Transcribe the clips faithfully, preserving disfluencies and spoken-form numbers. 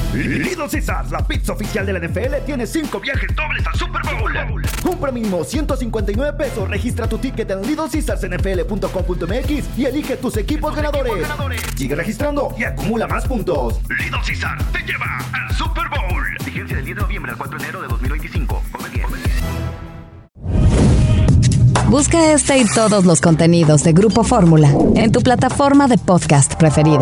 Little Caesars, la pizza oficial de la N F L, tiene cinco viajes dobles al Super Bowl. Compra mínimo ciento cincuenta y nueve pesos, registra tu ticket en little caesars n f l punto com punto m x y elige tus equipos ganadores. equipos ganadores. Sigue registrando y acumula más puntos. Little Caesars te lleva al Super Bowl. Vigencia del diez de noviembre al cuatro de enero de dos mil veinticinco. Come bien. Busca este y todos los contenidos de Grupo Fórmula en tu plataforma de podcast preferida.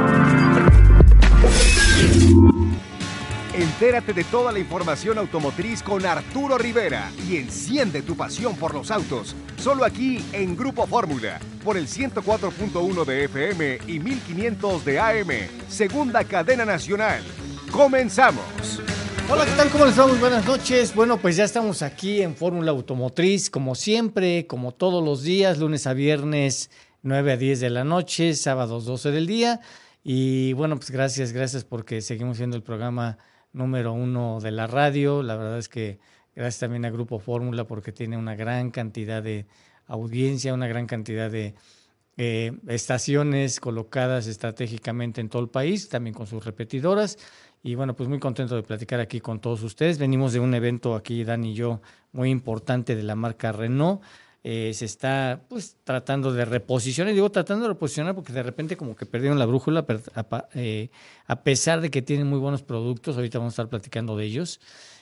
Entérate de toda la información automotriz con Arturo Rivera y enciende tu pasión por los autos. Solo aquí en Grupo Fórmula, por el ciento cuatro punto uno de F M y mil quinientos de A M, segunda cadena nacional. ¡Comenzamos! Hola, ¿qué tal? ¿Cómo les va? Muy buenas noches. Bueno, pues ya estamos aquí en Fórmula Automotriz, como siempre, como todos los días, lunes a viernes, nueve a diez de la noche, sábados doce del día. Y bueno, pues gracias, gracias porque seguimos siendo el programa número uno de la radio. La verdad es que gracias también a Grupo Fórmula porque tiene una gran cantidad de audiencia, una gran cantidad de eh, estaciones colocadas estratégicamente en todo el país, también con sus repetidoras. Y bueno, pues muy contento de platicar aquí con todos ustedes. Venimos de un evento aquí, Dan y yo, muy importante de la marca Renault. Eh, se está pues tratando de reposicionar, y digo tratando de reposicionar porque de repente como que perdieron la brújula, pero a, eh, a pesar de que tienen muy buenos productos, ahorita vamos a estar platicando de ellos,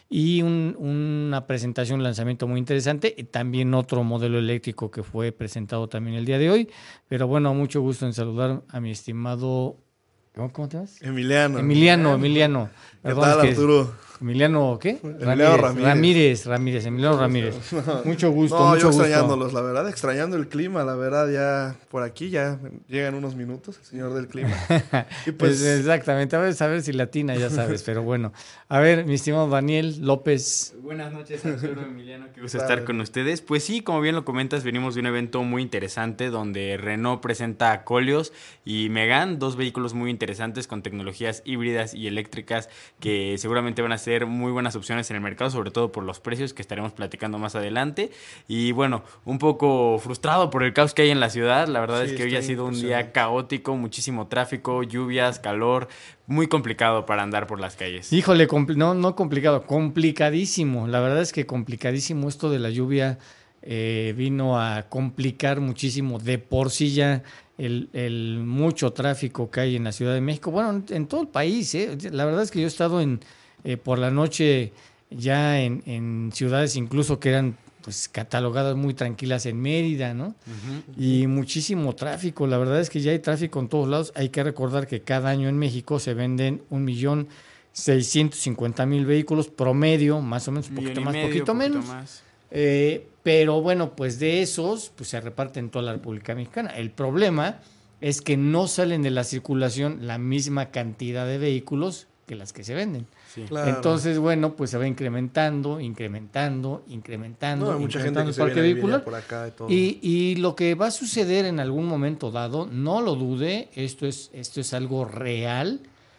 y un, una presentación, un lanzamiento muy interesante, y también otro modelo eléctrico que fue presentado también el día de hoy. Pero bueno, mucho gusto en saludar a mi estimado... ¿Cómo, cómo te llamas? Emiliano. Emiliano, Emiliano. ¿Qué Perdón, tal, es que Arturo? Emiliano, ¿qué? Emiliano Ramírez. Ramírez, Ramírez, Emiliano Ramírez. No, mucho gusto, no, mucho yo gusto. extrañándolos, la verdad, extrañando el clima, la verdad, ya por aquí ya llegan unos minutos, el señor del clima. Y pues, exactamente, a ver, a ver si latina, ya sabes, pero bueno. A ver, mi estimado Daniel López. Buenas noches, Arturo, Emiliano, qué gusto estar con ustedes. Pues sí, como bien lo comentas, venimos de un evento muy interesante donde Renault presenta a Koleos y Megane, dos vehículos muy interesantes con tecnologías híbridas y eléctricas que seguramente van a ser muy buenas opciones en el mercado, sobre todo por los precios que estaremos platicando más adelante. Y bueno, un poco frustrado por el caos que hay en la ciudad. La verdad sí, es que hoy ha sido un día caótico, muchísimo tráfico, lluvias, calor, muy complicado para andar por las calles. Híjole, compl- no, no complicado, complicadísimo. La verdad es que complicadísimo esto de la lluvia. Eh, vino a complicar muchísimo de por sí ya el, el mucho tráfico que hay en la Ciudad de México, bueno, en, en todo el país, ¿eh? La verdad es que yo he estado en eh, por la noche ya en, en ciudades incluso que eran pues catalogadas muy tranquilas en Mérida, ¿no? Uh-huh. Y muchísimo tráfico, la verdad es que ya hay tráfico en todos lados. Hay que recordar que cada año en México se venden un millón seiscientos cincuenta mil vehículos promedio, más o menos, un poquito más, medio, poquito menos. Más. Eh, pero bueno, pues de esos pues se reparten en toda la República Mexicana. El problema es que no salen de la circulación la misma cantidad de vehículos que las que se venden. Sí. Claro. Entonces, bueno, pues se va incrementando, incrementando, incrementando, no, mucha incrementando gente que el parque vehicular. Por acá y, todo. Y, y lo que va a suceder en algún momento dado, no lo dude, esto es, esto es algo real,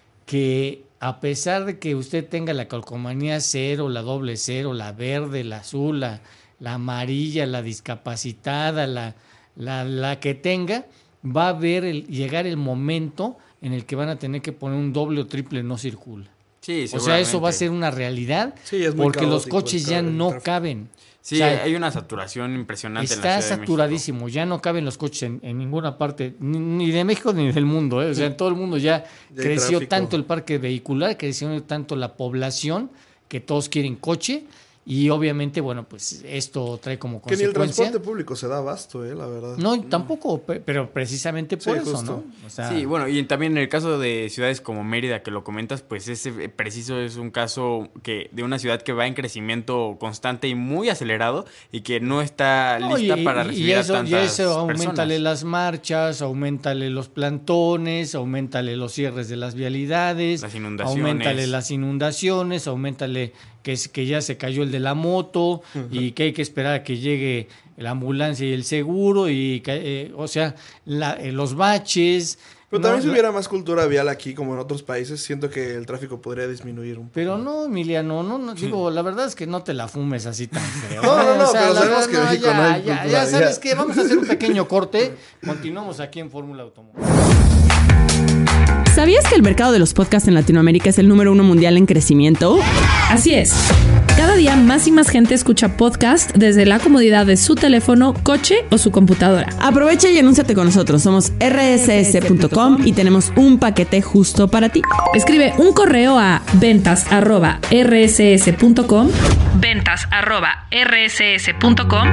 que a pesar de que usted tenga la calcomanía cero, la doble cero, la verde, la azul, la, la amarilla, la discapacitada, la, la, la que tenga, va a ver el, llegar el momento en el que van a tener que poner un doble o triple no circula. Sí, o sea, eso va a ser una realidad, sí, es muy porque los coches ya no caben. Sí, o sea, hay una saturación impresionante en la Está Ciudad de saturadísimo, México. Ya no caben los coches en, en ninguna parte, ni, ni de México ni del mundo, ¿eh? O sea, en todo el mundo ya, ya creció tráfico. Tanto el parque vehicular, creció tanto la población, que todos quieren coche. Y obviamente, bueno, pues esto trae como consecuencia... Que ni el transporte público se da abasto, eh, la verdad. No, tampoco, pero precisamente por sí, eso, justo. ¿no? O sea, sí, bueno, y también en el caso de ciudades como Mérida, que lo comentas, pues ese preciso es un caso que de una ciudad que va en crecimiento constante y muy acelerado y que no está no, lista y, para y recibir eso, a tantas y eso, personas. Auméntale las marchas, auméntale los plantones, auméntale los cierres de las vialidades, las inundaciones. Auméntale las inundaciones, auméntale... Que, es, que ya se cayó el de la moto y que hay que esperar a que llegue la ambulancia y el seguro y que, eh, o sea, la, eh, los baches. Pero no, también si la... hubiera más cultura vial aquí, como en otros países, siento que el tráfico podría disminuir un poco. Pero no, Emiliano, no, no digo, la verdad es que no te la fumes así tan feo. No, no, no, o sea, pero sabemos verdad, que en México ya, no hay ya, cultura ya sabes vial. que vamos a hacer un pequeño corte. Continuamos aquí en Fórmula Automóvil. ¿Sabías que el mercado de los podcasts en Latinoamérica es el número uno mundial en crecimiento? Así es. Cada día más y más gente escucha podcast desde la comodidad de su teléfono, coche o su computadora. Aprovecha y anúnciate con nosotros. Somos erre ese ese punto com y tenemos un paquete justo para ti. Escribe un correo a ventas arroba erre ese ese punto com, ventas arroba erre ese ese punto com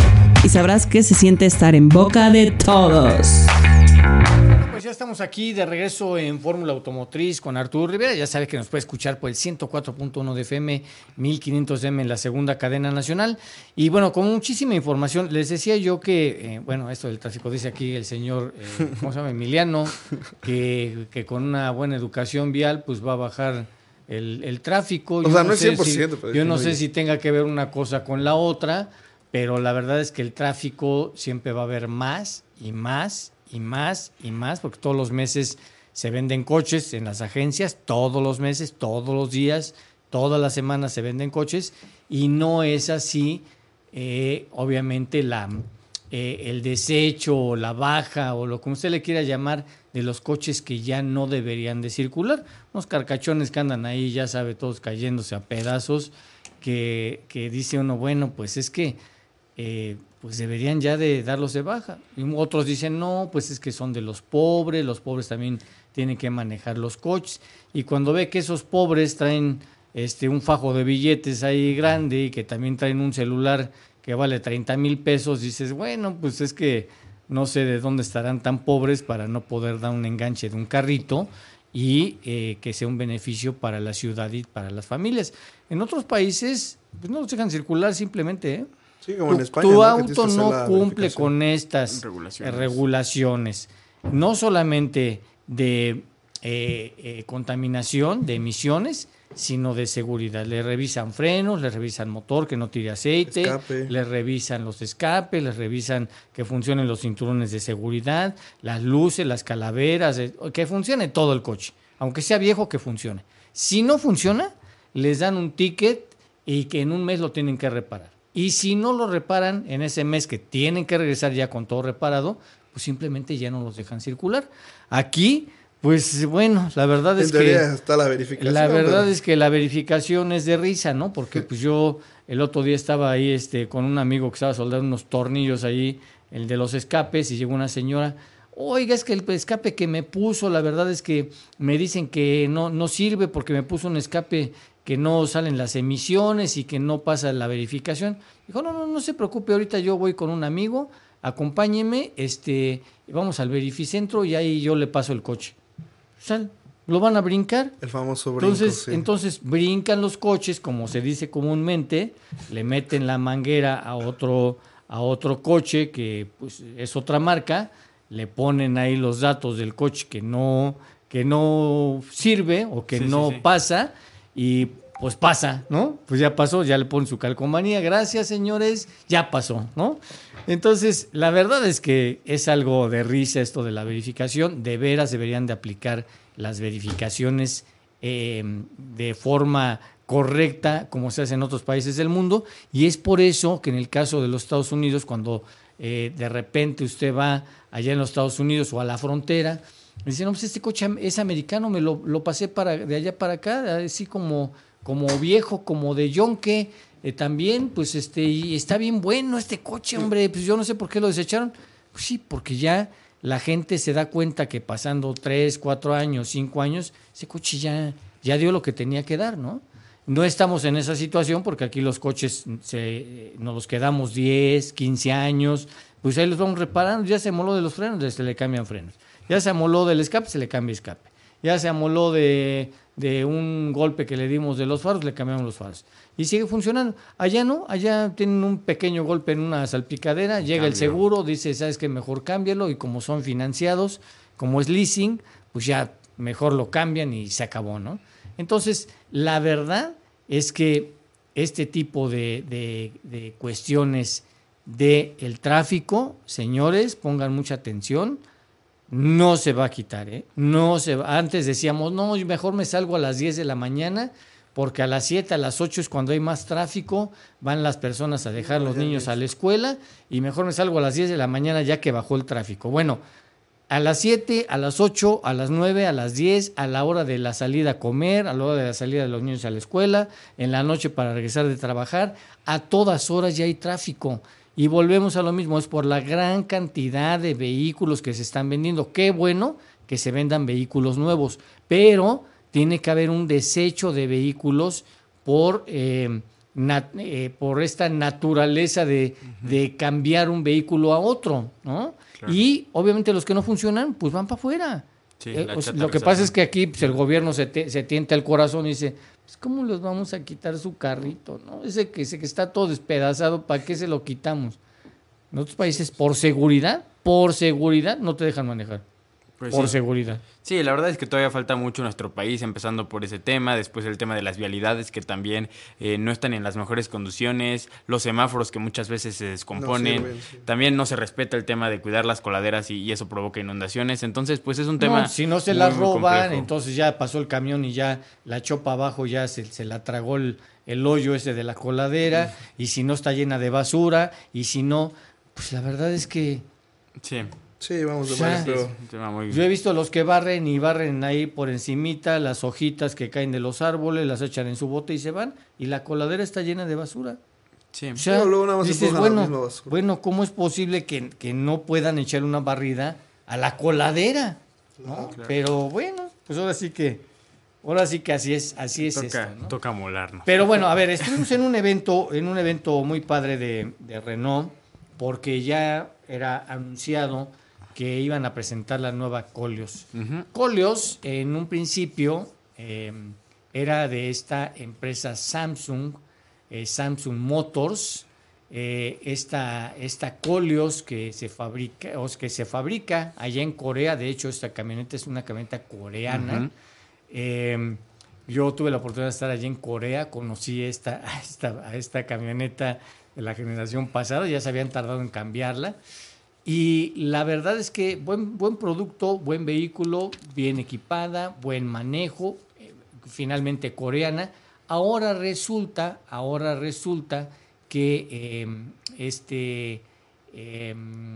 y sabrás que se siente estar en boca de todos. Pues ya estamos aquí de regreso en Fórmula Automotriz con Arturo Rivera. Ya sabe que nos puede escuchar por el ciento cuatro punto uno de F M, mil quinientos eme en la segunda cadena nacional. Y bueno, con muchísima información. Les decía yo que, eh, bueno, esto del tráfico, dice aquí el señor, eh, ¿cómo se llama? Emiliano, que, que con una buena educación vial pues va a bajar el, el tráfico. O yo sea, no no es sé cien por ciento. Si, pero yo es no muy sé bien. si tenga que ver una cosa con la otra, pero la verdad es que el tráfico siempre va a haber más y más y más y más, porque todos los meses se venden coches en las agencias, todos los meses, todos los días, todas las semanas se venden coches, y no es así, eh, obviamente, la, eh, el desecho o la baja o lo que usted le quiera llamar de los coches que ya no deberían de circular. Unos carcachones que andan ahí, ya sabe, todos cayéndose a pedazos, que, que dice uno, bueno, pues es que eh, pues deberían ya de darlos de baja. Y otros dicen, no, pues es que son de los pobres, los pobres también tienen que manejar los coches. Y cuando ve que esos pobres traen este un fajo de billetes ahí grande y que también traen un celular que vale treinta mil pesos, dices, bueno, pues es que no sé de dónde estarán tan pobres para no poder dar un enganche de un carrito y eh, que sea un beneficio para la ciudad y para las familias. En otros países, pues no los dejan circular simplemente, ¿eh? Sí, como tu, en España, tu ¿no? auto no no cumple con estas regulaciones. regulaciones, no solamente de eh, eh, contaminación, de emisiones, sino de seguridad. Le revisan frenos, le revisan motor, que no tire aceite, Escape. le revisan los escapes, les revisan que funcionen los cinturones de seguridad, las luces, las calaveras, eh, que funcione todo el coche, aunque sea viejo, que funcione. Si no funciona, les dan un ticket y que en un mes lo tienen que reparar. Y si no lo reparan en ese mes que tienen que regresar ya con todo reparado, pues simplemente ya no los dejan circular. Aquí, pues bueno, la verdad En es teoría que está la verificación. la verdad pero- es que la verificación es de risa, ¿no? Porque pues yo el otro día estaba ahí este con un amigo que estaba soldando unos tornillos ahí, el de los escapes, y llegó una señora, oiga, es que el escape que me puso, la verdad es que me dicen que no, no sirve porque me puso un escape que no salen las emisiones y que no pasa la verificación. Dijo, no, no, no se preocupe, ahorita yo voy con un amigo, acompáñeme, este, vamos al verificentro y ahí yo le paso el coche. Sal, lo van a brincar. El famoso brinco, Entonces, sí. entonces brincan los coches, como se dice comúnmente, le meten la manguera a otro, a otro coche que pues, es otra marca, le ponen ahí los datos del coche que no, que no sirve o que Sí, no sí, sí. pasa, y pues pasa, ¿no? Pues ya pasó, ya le ponen su calcomanía, gracias señores, ya pasó, ¿no? Entonces, la verdad es que es algo de risa esto de la verificación, de veras deberían de aplicar las verificaciones eh, de forma correcta, como se hace en otros países del mundo, y es por eso que en el caso de los Estados Unidos, cuando eh, de repente usted va allá en los Estados Unidos o a la frontera, dicen, no, pues este coche es americano, me lo, lo pasé para, de allá para acá, así como, como viejo, como de yonque, eh, también, pues este, y está bien bueno este coche, hombre, pues yo no sé por qué lo desecharon. Pues sí, porque ya la gente se da cuenta que pasando tres, cuatro años, cinco años, ese coche ya, ya dio lo que tenía que dar, ¿no? No estamos en esa situación porque aquí los coches se, nos los quedamos diez, quince años, pues ahí los vamos reparando, ya se moló de los frenos, se le cambian frenos. Ya se amoló del escape, se le cambia escape. Ya se amoló de, de un golpe que le dimos de los faros, le cambiamos los faros. Y sigue funcionando. Allá no, allá tienen un pequeño golpe en una salpicadera, llega el Cambio. seguro, dice, ¿sabes qué? Mejor cámbialo. Y como son financiados, como es leasing, pues ya mejor lo cambian y se acabó, ¿no? Entonces, la verdad es que este tipo de, de, de cuestiones del tráfico, señores, pongan mucha atención, no se va a quitar, ¿eh? No se va. Antes decíamos, no, yo mejor me salgo a las diez de la mañana porque a las siete, a las ocho es cuando hay más tráfico, van las personas a dejar a los niños a la escuela y mejor me salgo a las diez de la mañana ya que bajó el tráfico. Bueno, a las siete, a las ocho, a las nueve, a las diez, a la hora de la salida a comer, a la hora de la salida de los niños a la escuela, en la noche para regresar de trabajar, a todas horas ya hay tráfico. Y volvemos a lo mismo, es por la gran cantidad de vehículos que se están vendiendo. Qué bueno que se vendan vehículos nuevos, pero tiene que haber un desecho de vehículos por, eh, nat, eh, por esta naturaleza de, uh-huh. de cambiar un vehículo a otro, ¿no? Claro. Y obviamente los que no funcionan, pues van para afuera. Sí, eh, pues, lo que pasa es que aquí pues, el gobierno se, te, se tienta el corazón y dice, pues ¿cómo les vamos a quitar su carrito? ¿No? Ese, que, ese que está todo despedazado, ¿para qué se lo quitamos? En otros países, por seguridad, por seguridad, no te dejan manejar. Pues por sí. seguridad. Sí, la verdad es que todavía falta mucho en nuestro país, empezando por ese tema, después el tema de las vialidades que también eh, no están en las mejores condiciones, los semáforos que muchas veces se descomponen, no sirven, sí. También no se respeta el tema de cuidar las coladeras y, y eso provoca inundaciones, entonces pues es un tema... No, si no se muy, la roban, entonces ya pasó el camión y ya la echó para abajo, ya se, se la tragó el, el hoyo ese de la coladera, sí. Y si no está llena de basura, y si no, pues la verdad es que... Sí. Sí, vamos de o sea, mal, yo he visto los que barren y barren ahí por encimita las hojitas que caen de los árboles, las echan en su bote y se van, y la coladera está llena de basura. Sí. O sea, no, luego nada más dices, se bueno, la misma basura. bueno, ¿cómo es posible que, que no puedan echar una barrida a la coladera? ¿No? Ah, claro. Pero bueno, pues ahora sí que, ahora sí que así es, así es toca, esto, ¿no? Toca molarnos. Pero bueno, a ver, estuvimos en un evento, en un evento muy padre de, de Renault, porque ya era anunciado que iban a presentar la nueva Koleos. Uh-huh. Koleos, en un principio, eh, era de esta empresa Samsung, eh, Samsung Motors, eh, esta, esta Koleos que se fabrica, o que se fabrica allá en Corea. De hecho, esta camioneta es una camioneta coreana. Uh-huh. Eh, yo tuve la oportunidad de estar allí en Corea, conocí esta, a esta, a esta camioneta de la generación pasada, ya se habían tardado en cambiarla. Y la verdad es que buen, buen producto, buen vehículo, bien equipada, buen manejo, eh, finalmente coreana. Ahora resulta, ahora resulta que eh, este eh,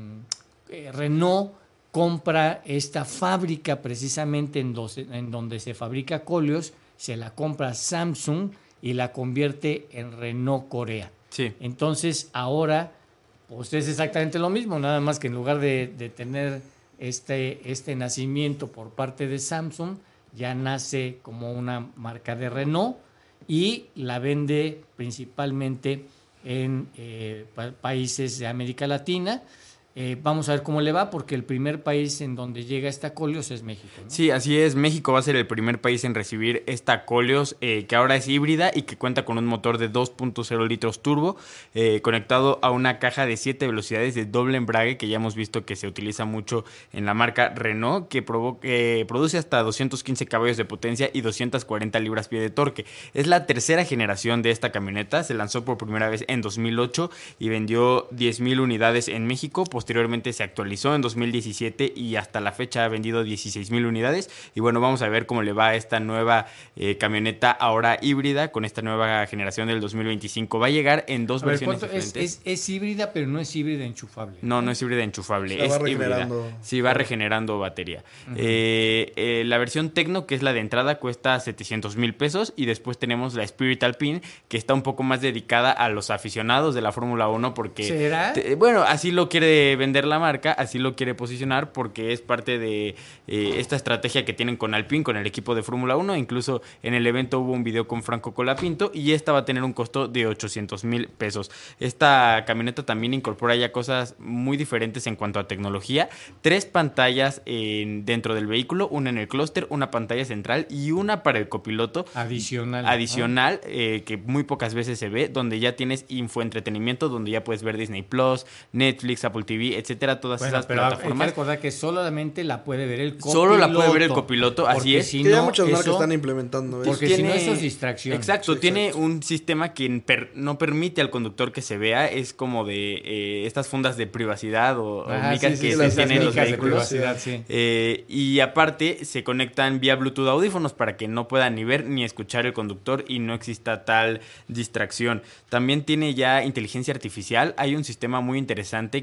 eh, Renault compra esta fábrica precisamente en, dos, en donde se fabrica Koleos, se la compra Samsung y la convierte en Renault Corea. Sí. Entonces ahora pues es exactamente lo mismo, nada más que en lugar de, de tener este, este nacimiento por parte de Samsung, ya nace como una marca de Renault y la vende principalmente en eh, pa- países de América Latina. Eh, vamos a ver cómo le va, porque el primer país en donde llega esta Koleos es México, ¿no? Sí, así es. México va a ser el primer país en recibir esta Koleos, eh, que ahora es híbrida y que cuenta con un motor de dos punto cero litros turbo, eh, conectado a una caja de siete velocidades de doble embrague, que ya hemos visto que se utiliza mucho en la marca Renault, que provo- eh, produce hasta doscientos quince caballos de potencia y doscientas cuarenta libras-pie de torque. Es la tercera generación de esta camioneta. Se lanzó por primera vez en dos mil ocho y vendió diez mil unidades en México. Posteriormente se actualizó en dos mil diecisiete y hasta la fecha ha vendido dieciséis mil unidades. Y bueno, vamos a ver cómo le va a esta nueva eh, camioneta ahora híbrida con esta nueva generación del dos mil veinticinco. Va a llegar en dos a ver, versiones diferentes. Es, es, es híbrida, pero no es híbrida enchufable. No, no es híbrida enchufable, es va híbrida. Sí, va regenerando batería. Uh-huh. eh, eh, la versión Tecno, que es la de entrada, cuesta setecientos mil pesos. Y después tenemos la Spirit Alpine, que está un poco más dedicada a los aficionados de la Fórmula uno. Porque, ¿será? Te, bueno, así lo quiere vender la marca, así lo quiere posicionar, porque es parte de eh, esta estrategia que tienen con Alpine, con el equipo de Fórmula uno. Incluso en el evento hubo un video con Franco Colapinto y esta va a tener un costo de ochocientos mil pesos. Esta camioneta también incorpora ya cosas muy diferentes en cuanto a tecnología. Tres pantallas en, dentro del vehículo, una en el clúster, una pantalla central y una para el copiloto. Adicional. Adicional, ¿no? eh, que muy pocas veces se ve, donde ya tienes infoentretenimiento, donde ya puedes ver Disney Plus, Netflix, Apple T V, etcétera, todas bueno, esas pero plataformas. Hay que recordar que solamente la puede ver el copiloto. Solo la puede ver el copiloto, así es. Si que no, ya muchas marcas eso, están implementando eso. Porque tiene, si no, eso es distracción. Exacto, sí, tiene exacto. un sistema que per, no permite al conductor que se vea, es como de eh, estas fundas de privacidad o, ah, o micas sí, sí, que sí, se tienen los vehículos. Sí. Eh, y aparte se conectan vía Bluetooth audífonos para que no puedan ni ver ni escuchar el conductor y no exista tal distracción. También tiene ya inteligencia artificial. Hay un sistema muy interesante que detecta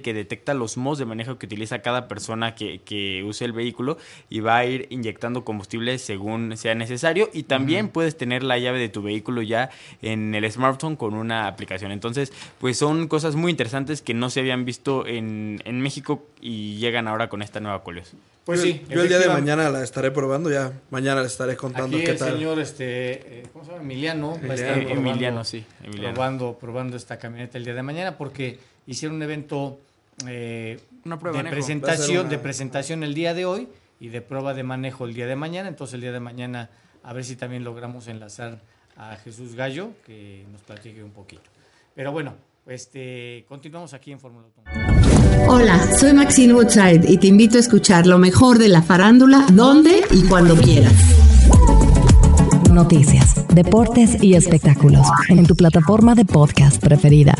detecta los modos de manejo que utiliza cada persona que, que use el vehículo y va a ir inyectando combustible según sea necesario, y también uh-huh. puedes tener la llave de tu vehículo ya en el smartphone con una aplicación. Entonces, pues son cosas muy interesantes que no se habían visto en, en México y llegan ahora con esta nueva Koleos. Pues yo, sí, yo el día de mañana la estaré probando, ya mañana les estaré contando aquí qué el tal. señor, este, ¿cómo se llama? Emiliano, va a estar eh, probando, Emiliano, sí, Emiliano. Probando, probando esta camioneta el día de mañana, porque hicieron un evento eh, una prueba de de presentación, una... de presentación el día de hoy y de prueba de manejo el día de mañana. Entonces el día de mañana a ver si también logramos enlazar a Jesús Gallo, que nos platique un poquito. Pero bueno, este, continuamos aquí en Fórmula Automotriz. Hola, soy Maxine Woodside y te invito a escuchar lo mejor de la farándula, donde y cuando quieras. Noticias, deportes y espectáculos en tu plataforma de podcast preferida.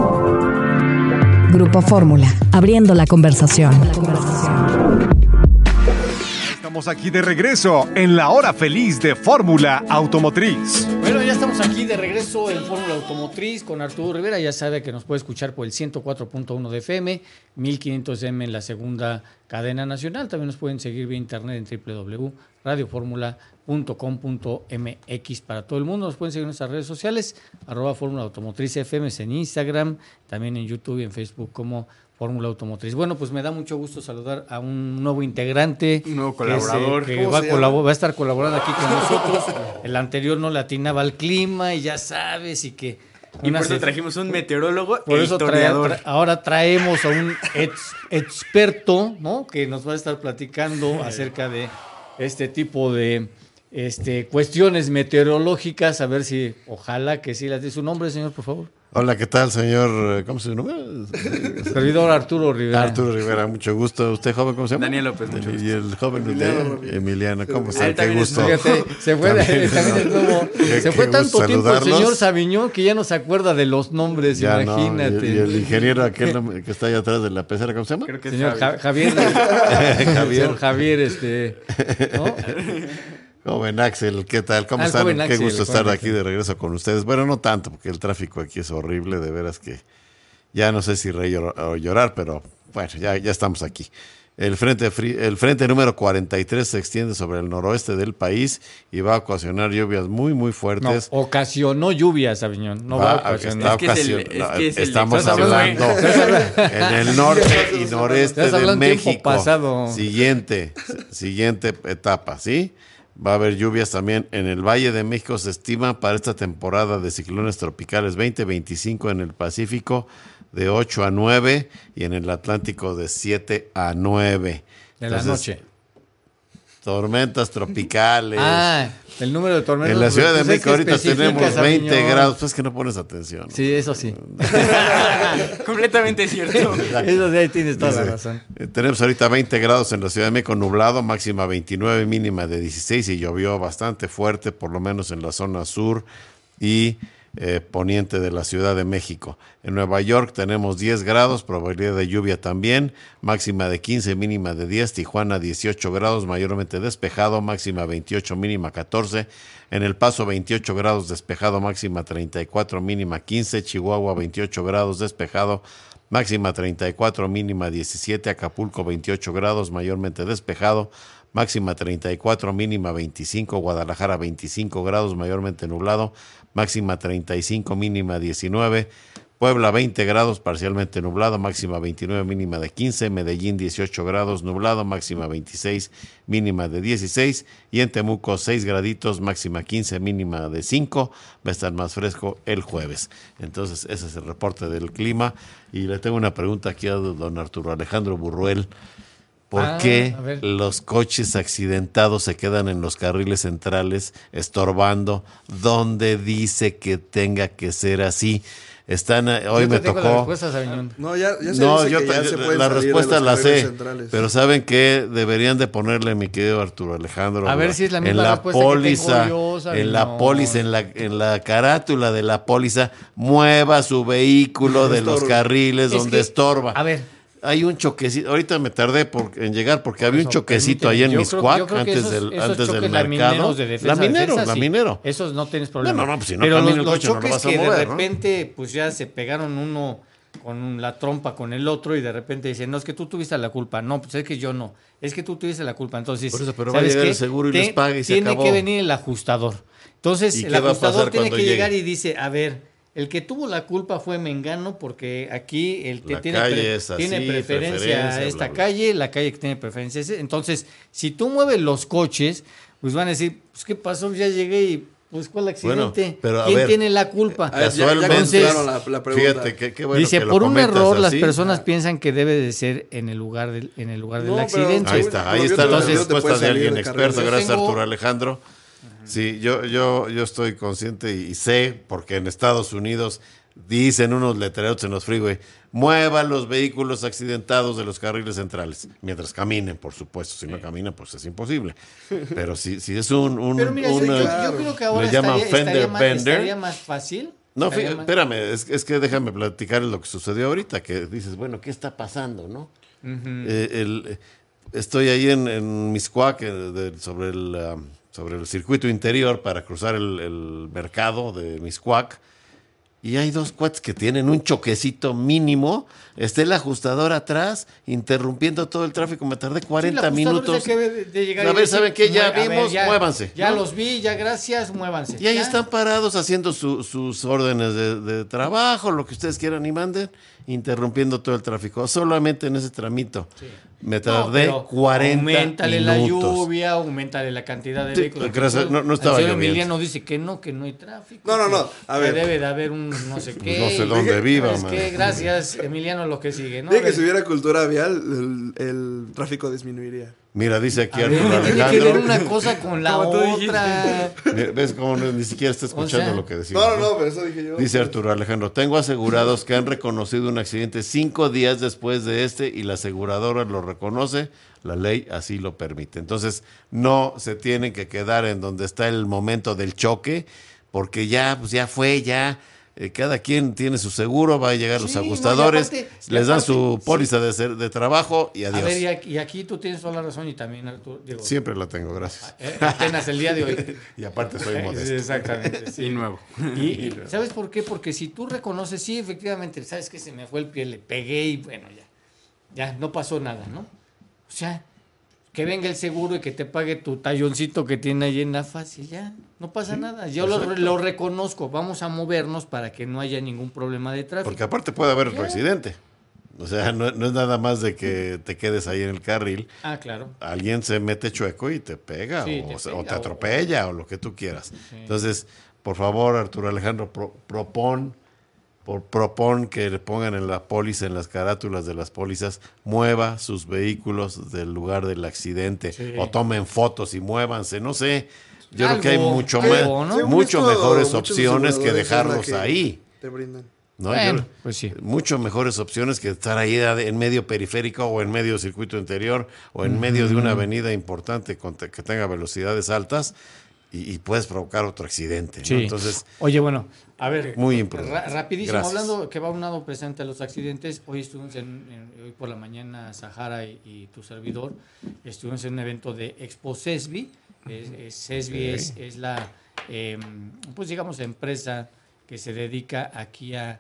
Grupo Fórmula, abriendo la conversación. Estamos aquí de regreso en la hora feliz de Fórmula Automotriz. Bueno, ya estamos aquí de regreso en Fórmula Automotriz con Arturo Rivera. Ya sabe que nos puede escuchar por el ciento cuatro punto uno de F M, mil quinientos M en la segunda cadena nacional. También nos pueden seguir vía internet en doble u doble u doble u punto radio fórmula punto com punto m x para todo el mundo. Nos pueden seguir en nuestras redes sociales, arroba Fórmula Automotriz F M en Instagram, también en YouTube y en Facebook como Fórmula Automotriz. Bueno, pues me da mucho gusto saludar a un nuevo integrante. Un nuevo colaborador. Que, se, que va, a colabor- va a estar colaborando aquí con nosotros. El anterior no le atinaba al clima y ya sabes, y que... Y por eso trajimos un meteorólogo por e eso historiador. Trae, tra- ahora traemos a un ex, experto, ¿no? Que nos va a estar platicando acerca de este tipo de este, cuestiones meteorológicas. A ver si, ojalá que sí las dé. Su nombre, señor, por favor. Hola, ¿qué tal, señor? ¿Cómo se llama? Servidor Arturo Rivera. Arturo Rivera, mucho gusto. ¿Usted, joven, cómo se llama? Daniel López, mucho gusto. Y el joven Emiliano. de Emiliano, ¿cómo Ah, está? Qué gusto. Fíjate, se fue, También, también ¿no? es nuevo. Qué- Se fue qué tanto gusto tiempo el saludarlos. señor Sabiñón que ya no se acuerda de los nombres, Ya imagínate. no, y, y el ingeniero aquel que está allá atrás de la pecera, ¿cómo se llama? Creo que es Señor Javi. Ja- Javier. Javier. Señor Javier, este, ¿no? Joven Axel, ¿qué tal? ¿Cómo Ah, el están? joven Qué Axel, gusto el estar joven aquí Axel. de regreso con ustedes. Bueno, no tanto, porque el tráfico aquí es horrible, de veras que ya no sé si reír o llorar, pero bueno, ya, ya estamos aquí. El frente, fri- el frente número cuarenta y tres se extiende sobre el noroeste del país y va a ocasionar lluvias muy, muy No, fuertes. ocasionó lluvias, Sabiñón. No va a Va- ocasionar. está Es que es el- ocasión- es no, que es el- estamos estás hablando- hablando en el norte y noreste Estás de hablando tiempo México. pasado. Siguiente, siguiente etapa, ¿sí? Va a haber lluvias también en el Valle de México. Se estima para esta temporada de ciclones tropicales veinte veinticinco en el Pacífico de ocho a nueve y en el Atlántico de siete a nueve. De la noche. Tormentas tropicales. Ah, el número de tormentas. En la Ciudad de Pues es México que ahorita especifica, tenemos veinte Sabiñón. grados. Pues es que no pones atención. Sí, eso sí. Completamente cierto. Eso sí, ahí tienes toda la Dice, razón. eh, tenemos ahorita veinte grados en la Ciudad de México, nublado, máxima veintinueve, mínima de dieciséis, y llovió bastante fuerte, por lo menos en la zona sur y eh, poniente de la Ciudad de México. En Nueva York tenemos diez grados, probabilidad de lluvia también, máxima de quince, mínima de diez, Tijuana dieciocho grados, mayormente despejado, máxima veintiocho, mínima catorce. En El Paso veintiocho grados, despejado, máxima treinta y cuatro, mínima quince. Chihuahua veintiocho grados, despejado, máxima treinta y cuatro, mínima diecisiete. Acapulco veintiocho grados, mayormente despejado, máxima treinta y cuatro, mínima veinticinco. Guadalajara veinticinco grados, mayormente nublado, máxima treinta y cinco, mínima diecinueve. Puebla veinte grados, parcialmente nublado, máxima veintinueve, mínima de quince. Medellín dieciocho grados, nublado, máxima veintiséis, mínima de dieciséis. Y en Temuco seis graditos, máxima quince, mínima de cinco. Va a estar más fresco el jueves. Entonces ese es el reporte del clima. Y le tengo una pregunta aquí a don Arturo Alejandro Burruel. ¿Por Ah, qué a ver. los coches accidentados se quedan en los carriles centrales estorbando? ¿Dónde dice que tenga que ser así? Están, eh, hoy Yo te me tengo la tocó. respuesta, Sabiñón. No, ya, ya se No, dice yo que ya te- se pueden la salir de respuesta los la carriles sé, centrales. pero ¿saben qué? Deberían de ponerle, mi querido Arturo Alejandro, A ver si es la en misma la respuesta que tengo póliza, yo, Sabiñón. en la póliza, en la, en la carátula de la póliza, mueva su vehículo de los estorba. carriles Es donde que, estorba. A ver, Hay un choquecito, ahorita me tardé por, en llegar porque había un eso, choquecito permíteme. ahí en Yo creo- Miscuac yo creo que antes esos- del, esos antes del choques mercado. lamineros de defensa, Laminero, defensa, sí. laminero. Esos no tienes problema. No, no, no, pues si no Pero camina los, el los coche, no lo choques vas a que mover, de ¿no? repente pues ya se pegaron uno con la trompa con el otro y de repente dicen, no, es que tú tuviste la culpa. No, pues es que yo no. Es que tú tuviste la culpa. Entonces, por eso, pero va a ¿sabes llegar qué? el seguro y Te, les paga y se tiene acabó. que venir el ajustador. Entonces, ¿Y el qué va a pasar ajustador tiene cuando que llegue? llegar y dice, a ver, el que tuvo la culpa fue Mengano porque aquí el que La tiene, calle pre- es así, tiene preferencia preferencia, a esta bla, bla. calle, la calle que tiene preferencia es esa. Entonces, si tú mueves los coches, pues van a decir, pues ¿qué pasó? Ya llegué y pues ¿cuál accidente? Bueno, pero a ¿Quién ver, tiene la culpa? Ah, ya- ya Casualmente, contestaron la- la pregunta. fíjate que qué bueno Dice, que lo por un comentas error las así. personas piensan que debe de ser en el lugar del, en el lugar No, del pero- accidente. Ahí está, ahí Yo está te- la yo te respuesta puedo de alguien salir de experto. carrera. Gracias, Yo tengo- Arturo Alejandro. Sí, yo, yo, yo estoy consciente y sé, porque en Estados Unidos dicen unos letreros en los freeway, mueva los vehículos accidentados de los carriles centrales, mientras caminen, por supuesto. Si no caminan, pues es imposible. Pero si, si es un... un Pero mira, yo, una- yo- yo creo que ahora le llaman estaría, estaría fender más, bender. estaría más fácil. No, estaría fí- más- espérame, es, es que déjame platicar lo que sucedió ahorita, que dices, bueno, ¿qué está pasando, no? Eh, el, eh, estoy ahí en, en Miscuac, eh, de- sobre, el, um, sobre el circuito interior para cruzar el, el mercado de Miscuac, y hay dos cuates que tienen un choquecito mínimo, está el ajustador atrás, interrumpiendo todo el tráfico, me tardé cuarenta Sí, el ajustador minutos. es el que debe de llegar A y ver, decir, ¿saben qué? Ya "Mue- a ver, vimos, ya- muévanse", Ya ¿no? los vi, ya gracias, muévanse. Y ahí Ya. están parados haciendo su- sus órdenes de, de trabajo, lo que ustedes quieran y manden, interrumpiendo todo el tráfico. Solamente en ese tramito. Me No, tardé pero cuarenta auméntale la minutos. lluvia, auméntale la cantidad de Sí, vehículos. gracias, no- no estaba El señor lloviendo. Emiliano dice que no, que no hay tráfico. No, no, que- no, a que ver. debe de haber un no sé qué. Pues no sé dónde viva, Es man. que gracias, Emiliano, lo que sigue. ¿no? Dije A que ver, si hubiera cultura vial, el, el tráfico disminuiría. Mira, dice aquí a ver, Arturo tiene que ver Alejandro. una cosa con la Como tú dijiste. otra. Mira, ¿ves cómo no- ni siquiera está escuchando sea, lo que decimos? No, no, no, pero eso dije yo. Dice Arturo Alejandro, tengo asegurados que han reconocido un accidente cinco días después de este y la aseguradora lo reconoce, la ley así lo permite. Entonces, no se tienen que quedar en donde está el momento del choque, porque ya, pues ya fue, ya, eh, cada quien tiene su seguro, va a llegar los Sí, no, y ajustadores, aparte- y les dan aparte, su sí. póliza de, ser- de trabajo y A adiós. ver, y aquí, y aquí tú tienes toda la razón y también, Arturo, digo, Siempre la tengo, gracias. eh, apenas el día de hoy. Y aparte soy Sí, modesto. exactamente. sí. Y nuevo. Y, y ¿sabes por qué? Porque si tú reconoces, sí, efectivamente, sabes que se me fue el pie, le pegué y bueno, ya, ya no pasó nada, ¿no? O sea, que venga el seguro y que te pague tu talloncito que tiene ahí en la fácil, ya, no pasa nada. Yo lo, lo reconozco, vamos a movernos para que no haya ningún problema de tráfico. Porque aparte puede haber otro accidente. O sea, no, no es nada más de que te quedes ahí en el carril. Ah, claro. Alguien se mete chueco y te pega, Sí, o, te se- pega, o te o- atropella o, lo que tú quieras. Sí. Entonces, por favor, Arturo Alejandro, pro- propon, por, propon que le pongan en la póliza, en las carátulas de las pólizas, mueva sus vehículos del lugar del accidente Sí. o tomen fotos y muévanse, no sé. Yo Algo, creo que hay mucho, algo, ma- ¿no? Sí, mucho mucho- mejores muchos opciones que aseguradores son la dejarlos que ahí. Te brindan. ¿no? Bueno, Yo- pues sí. Mucho mejores opciones que estar ahí en medio periférico o en medio circuito interior o en medio de una avenida importante con te- que tenga velocidades altas y, y puedes provocar otro accidente. ¿no? Sí. Entonces, Oye, bueno, a ver, Muy imprudente. ra- rapidísimo, Gracias. hablando que va unado presente a los accidentes, hoy estuvimos en, en- hoy por la mañana Sahara y, y tu servidor, estuvimos en un evento de Expo CESBI, es, es- CESBI Ok. es, es la, eh, pues digamos, empresa que se dedica aquí a,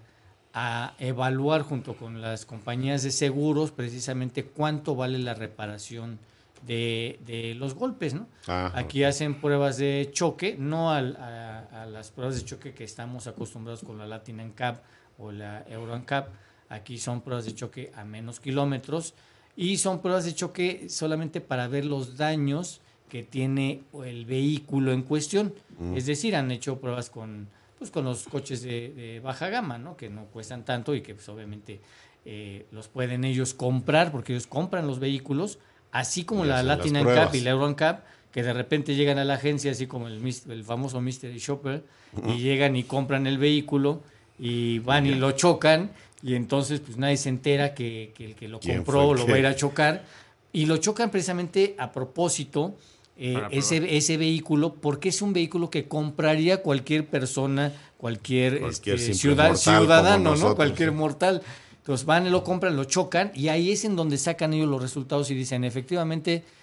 a evaluar junto con las compañías de seguros precisamente cuánto vale la reparación de, de los golpes, ¿no? Ah, Aquí hacen pruebas de choque, no al- a, a las pruebas de choque que estamos acostumbrados con la Latin N C A P o la Euro N C A P. Aquí son pruebas de choque a menos kilómetros y son pruebas de choque solamente para ver los daños que tiene el vehículo en cuestión. Mm. Es decir, han hecho pruebas con, pues, con los coches de, de baja gama, ¿no? Que no cuestan tanto y que pues, obviamente eh, los pueden ellos comprar porque ellos compran los vehículos, así como Y la hacen Latin las N C A P pruebas. y la Euro N C A P, que de repente llegan a la agencia, así como el, mis- el famoso Mystery Shopper, y llegan y compran el vehículo y van y lo chocan, y entonces pues nadie se entera que, que el que lo ¿Quién compró fue lo qué? va a ir a chocar, y lo chocan precisamente a propósito eh, Para ese, ese vehículo, porque es un vehículo que compraría cualquier persona, cualquier, Cualquier este, simple ciudad- mortal ciudadano, como ¿no? nosotros, Cualquier sí. mortal. Entonces van, lo compran, lo chocan y ahí es en donde sacan ellos los resultados y dicen, efectivamente,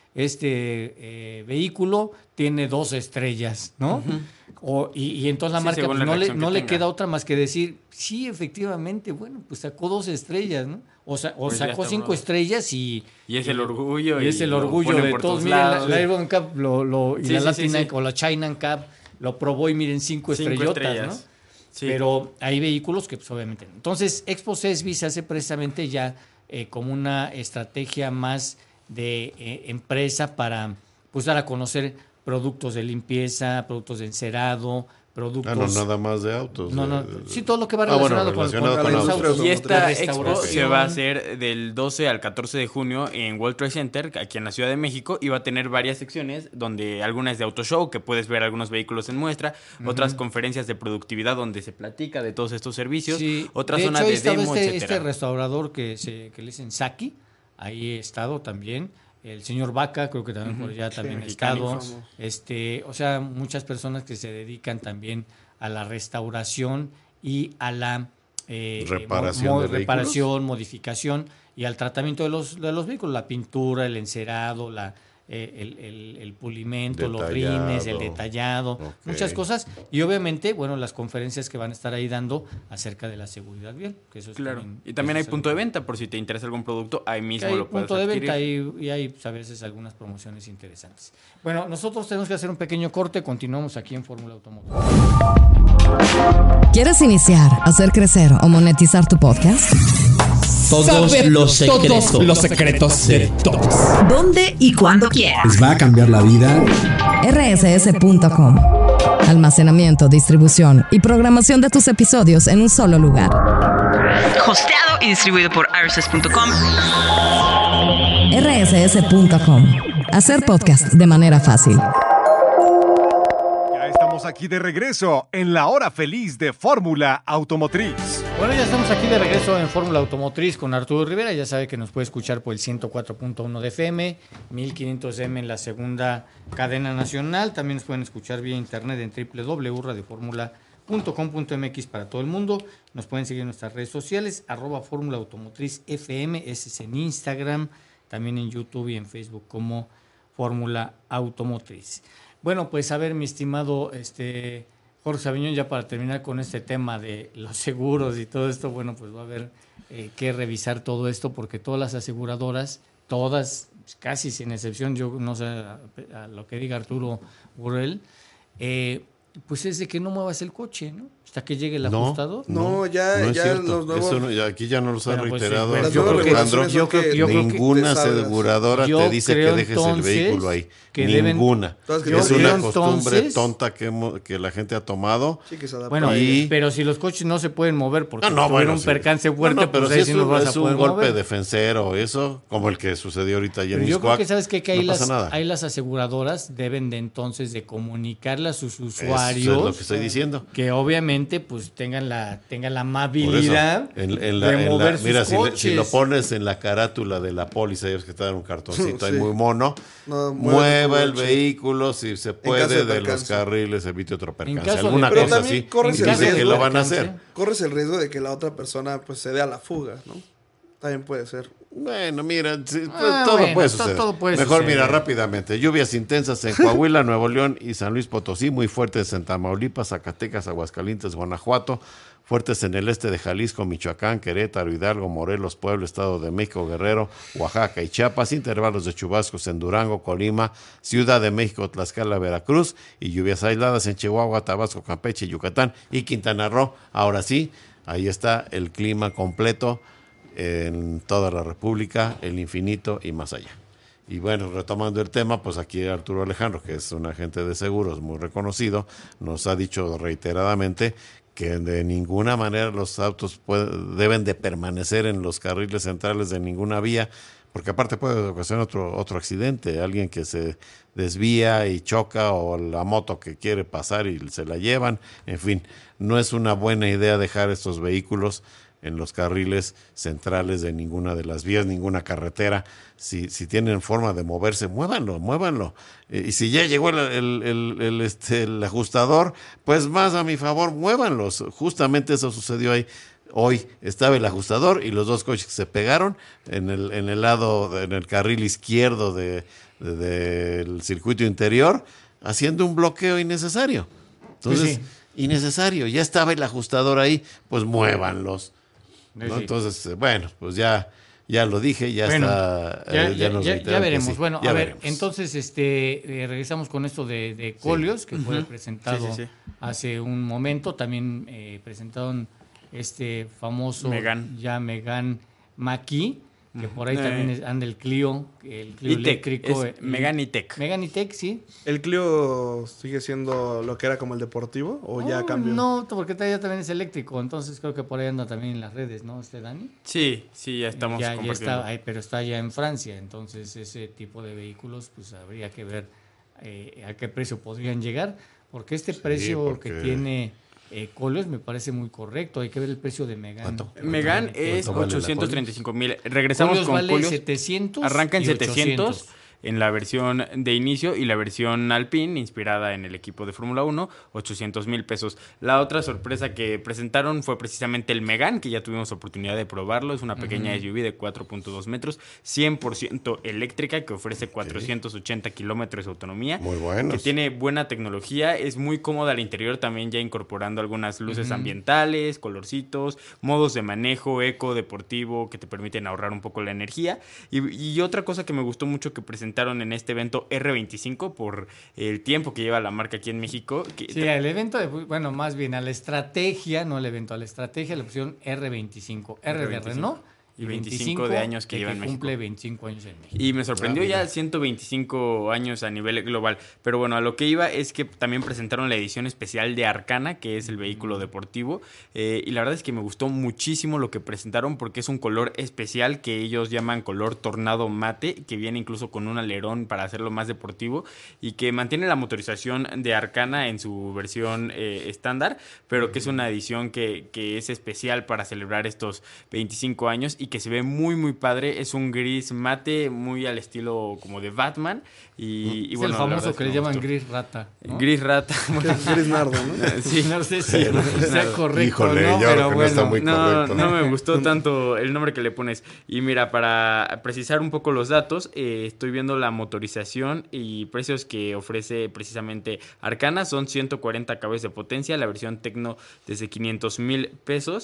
este eh, vehículo tiene dos estrellas, ¿no? Uh-huh. O, y, y entonces la sí, marca pues, la no, le, no le tenga. queda otra más que decir, sí, efectivamente, bueno, pues sacó dos estrellas, ¿no? O, sa- o pues sacó cinco bueno. estrellas y... Y es el orgullo. Y, y es el orgullo de todos. Miren, la, la Airborne Cup lo, lo, y sí, la sí, Latin sí, sí. o la China Cup lo probó y miren, cinco, cinco estrellotas, estrellas. ¿no? Sí. Pero hay vehículos que pues obviamente no. Entonces, Expo CESBI se hace precisamente ya eh, como una estrategia más de eh, empresa para pues dar a conocer productos de limpieza, productos de encerado, productos... Ah, no, nada más de autos. No, de, no, de, sí, todo lo que va ah, relacionado, bueno, relacionado con, con, con, con los autos. autos. Y esta expo restauración. se va a hacer del doce al catorce de junio en World Trade Center, aquí en la Ciudad de México, y va a tener varias secciones, donde algunas de auto show, que puedes ver algunos vehículos en muestra, uh-huh. otras conferencias de productividad donde se platica de todos estos servicios, sí, otra de zona hecho, de he estado demo, este, etcétera. este restaurador que, se, que le dicen Saki, ahí he estado también. El señor Vaca, creo que también uh-huh. por allá también sí, ha estado. Este, o sea, muchas personas que se dedican también a la restauración y a la eh, reparación, mo- de reparación modificación y al tratamiento de los, de los vehículos, la pintura, el encerado, la, eh, el, el, el pulimento, detallado. Los rines, el detallado, okay. muchas cosas. Y obviamente, bueno, las conferencias que van a estar ahí dando acerca de la seguridad vial. Que eso es claro. También, y también hay punto algo. de venta, por si te interesa algún producto, ahí mismo hay lo puedes punto de adquirir. venta y, y hay pues, a veces algunas promociones interesantes. Bueno, nosotros tenemos que hacer un pequeño corte, continuamos aquí en Fórmula Automotriz. ¿Quieres iniciar, hacer crecer o monetizar tu podcast? Todos Saber los secretos. Todos los secretos de todos. ¿Dónde y cuándo quieras? Les va a cambiar la vida. R S S punto com. Almacenamiento, distribución y programación de tus episodios en un solo lugar. Hosteado y distribuido por R S S punto com. R S S punto com. Hacer podcast de manera fácil. Estamos aquí de regreso en la hora feliz de Fórmula Automotriz. Bueno, ya estamos aquí de regreso en Fórmula Automotriz con Arturo Rivera. Ya sabe que nos puede escuchar por el ciento cuatro punto uno de F M, mil quinientos M en la segunda cadena nacional. También nos pueden escuchar vía internet en doble u doble u doble u punto radio fórmula punto com punto m x para todo el mundo. Nos pueden seguir en nuestras redes sociales, arroba Fórmula Automotriz F M, ese es en Instagram, también en YouTube y en Facebook como Fórmula Automotriz. Bueno, pues a ver, mi estimado este Jorge Sabiñón, ya para terminar con este tema de los seguros y todo esto, bueno, pues va a haber eh, que revisar todo esto porque todas las aseguradoras, todas, casi sin excepción, yo no sé a, a lo que diga Arturo Burrell, eh, pues es de que no muevas el coche, ¿no? Hasta que llegue el no, ajustador. No, ya, no es ya cierto. los nuevos... Eso no, ya, aquí ya no los bueno, ha pues reiterado. sí, las yo nuevas creo que, regulaciones yo son creo, que yo creo que ninguna te aseguradora yo te dice que creo dejes entonces el vehículo ahí. que deben- Ninguna. Entonces, yo es creo una entonces- costumbre tonta que, hemos- que la gente ha tomado. Sí, que se adapta Bueno, a ella. y- pero si los coches no se pueden mover porque Ah, no, tuvieron bueno, un sí. percance fuerte, No, no, pero pues si ahí es sí no un, vas a es un poder golpe mover. defensero, eso, como el que sucedió ahorita ayer Pero en yo creo Miscuac, que sabes qué? que ahí no las, pasa nada. ahí las aseguradoras deben de entonces de comunicarle a sus Eso usuarios es lo que estoy diciendo. que obviamente pues tengan la tengan la Por eso, amabilidad en, en la, de en la- mover sus mira, si, le- coches. si lo pones en la carátula de la póliza, ellos que te dan un cartoncito ahí Sí. muy mono, No, mueve mueva tu el coche. vehículo, si se caso puede, de de los percance. carriles, evite otro percance. caso de Alguna Pero cosa también así. corres Y el dicen que riesgo lo de van a percance. hacer. Corres el riesgo de que la otra persona pues se dé a la fuga, ¿no? También puede ser. Bueno, mira, sí, pues, Ah, todo bueno, puede to- suceder. todo puede Mejor, suceder. mira, rápidamente. Lluvias intensas en Coahuila, Nuevo León y San Luis Potosí, muy fuertes en Tamaulipas, Zacatecas, Aguascalientes, Guanajuato, fuertes en el este de Jalisco, Michoacán, Querétaro, Hidalgo, Morelos, Puebla, Estado de México, Guerrero, Oaxaca y Chiapas, intervalos de chubascos en Durango, Colima, Ciudad de México, Tlaxcala, Veracruz y lluvias aisladas en Chihuahua, Tabasco, Campeche, Yucatán y Quintana Roo. Ahora sí, ahí está el clima completo en toda la República, el infinito y más allá. Y bueno, retomando el tema, pues aquí Arturo Alejandro, que es un agente de seguros muy reconocido, nos ha dicho reiteradamente que de ninguna manera los autos puede- deben de permanecer en los carriles centrales de ninguna vía, porque aparte puede ocasionar otro, otro accidente, alguien que se desvía y choca o la moto que quiere pasar y se la llevan, en fin, no es una buena idea dejar estos vehículos en los carriles centrales de ninguna de las vías, ninguna carretera. Si, si tienen forma de moverse, muévanlo, muévanlo. Eh, y si ya llegó el, el, el, el, este, el ajustador, pues más a mi favor, muévanlos. Justamente eso sucedió ahí. Hoy estaba el ajustador y los dos coches se pegaron en el, en el lado, en el carril izquierdo de, de, del circuito interior, haciendo un bloqueo innecesario. Entonces, sí, sí. innecesario, ya estaba el ajustador ahí, pues muévanlos. ¿no? Sí. Entonces, bueno, pues ya, ya lo dije, ya bueno, está. Ya, eh, ya, ya, nos ya, ya veremos. Sí, bueno, ya a veremos. ver, entonces este, eh, regresamos con esto de, de Koleos, sí. que uh-huh. fue presentado sí, sí, sí. hace un momento. También eh, presentaron este famoso Megane. ya Megane Mach-E, que por ahí eh. también anda el Clio, el Clio E-Tech, eléctrico. Es Megane E-Tech. Megane E-Tech, sí. ¿El Clio sigue siendo lo que era como el deportivo o oh, ya cambió? No, porque ya también es eléctrico, entonces creo que por ahí anda también en las redes, ¿no, este Dani? Sí, sí, ya estamos ya, compartiendo. Ya está, ahí, pero está ya en Francia, entonces ese tipo de vehículos pues habría que ver eh, a qué precio podrían llegar, porque este sí, precio porque... que tiene... Eh, Koleos me parece muy correcto. Hay que ver el precio de Megane. ¿Cuánto? Megane es ochocientos treinta y cinco mil. Regresamos Koleos con vale Koleos. setecientos. Arranca en y setecientos ochocientos. En la versión de inicio y la versión Alpine, inspirada en el equipo de Fórmula uno, ochocientos mil pesos. La otra sorpresa que presentaron fue precisamente el Megane, que ya tuvimos oportunidad de probarlo. Es una pequeña uh-huh. S U V de cuatro punto dos metros, cien por ciento eléctrica, que ofrece cuatrocientos ochenta sí. kilómetros de autonomía. Muy buenos. Que tiene buena tecnología, es muy cómoda al interior, también ya incorporando algunas luces uh-huh. ambientales, colorcitos, modos de manejo, eco, deportivo, que te permiten ahorrar un poco la energía. Y, y otra cosa que me gustó mucho que presentaron en este evento R veinticinco por el tiempo que lleva la marca aquí en México. Que sí, el evento, de, bueno, más bien a la estrategia, no el evento, a la estrategia le pusieron R veinticinco. R, R veinticinco. De Renault. Y veinticinco de años que, que lleva en México. Cumple veinticinco años en México. Y me sorprendió ah, ya ciento veinticinco años a nivel global. Pero bueno, a lo que iba es que también presentaron la edición especial de Arkana, que es el vehículo deportivo. Eh, y la verdad es que me gustó muchísimo lo que presentaron porque es un color especial que ellos llaman color tornado mate, que viene incluso con un alerón para hacerlo más deportivo y que mantiene la motorización de Arkana en su versión eh, estándar, pero que es una edición que, que es especial para celebrar estos veinticinco años y que se ve muy muy padre. Es un gris mate muy al estilo como de Batman y, y es bueno, el famoso es que, que le llaman gustó. Gris rata, ¿no? Gris rata. Gris nardo, ¿no? Sí, no sé si sea correcto. Híjole, no, yo pero creo que bueno, no está muy no, correcto. No me gustó tanto el nombre que le pones. Y mira, para precisar un poco los datos, eh, estoy viendo la motorización y precios que ofrece precisamente Arkana. Son ciento cuarenta caballos de potencia, la versión Tecno desde quinientos mil pesos